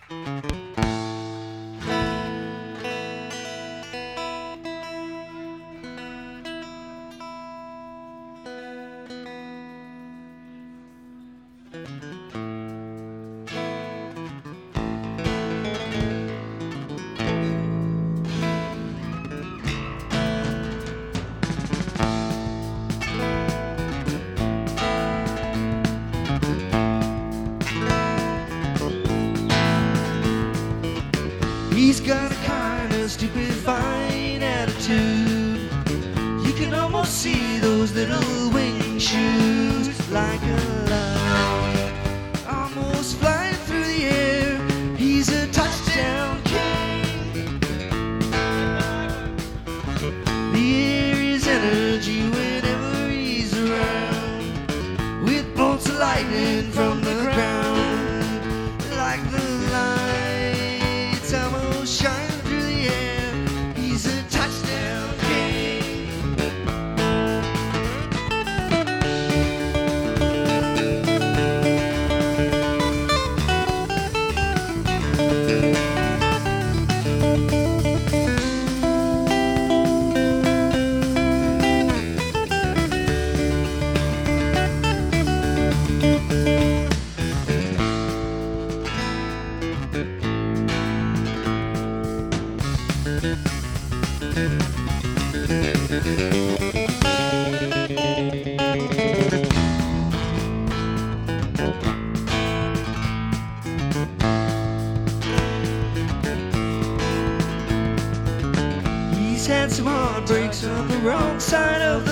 He's got a kind of stupefying attitude. You can almost see those little wing shoes, like a light, almost flying through the air. He's a touchdown king. The air is energy whenever he's around, with bolts of lightning from the ground, like the lights almost shine through the air. He's a touchdown king. He's had some heartbreaks on the wrong side of the